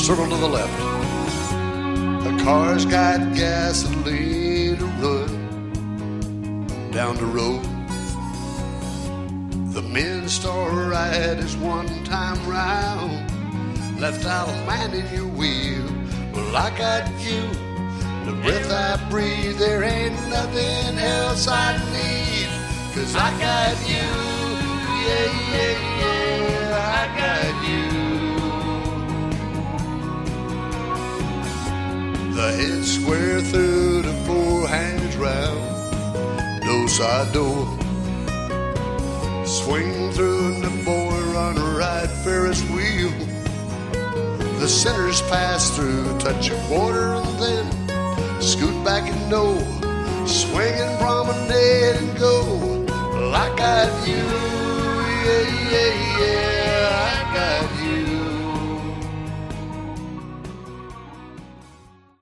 circle to the left. The car's got gasoline to run down the road. The men start right as one time round. Left out a man in your wheel. Well, I got you. The breath I breathe, there ain't nothing else I need. 'Cause I got you. Yeah, yeah, yeah, I got you. The head square through the four hands round. No side door. Swing through and the boy run right Ferris wheel. The sinners pass through, touch a quarter and then scoot back and no. Swing and promenade and go. Well, I got you, yeah, yeah, yeah.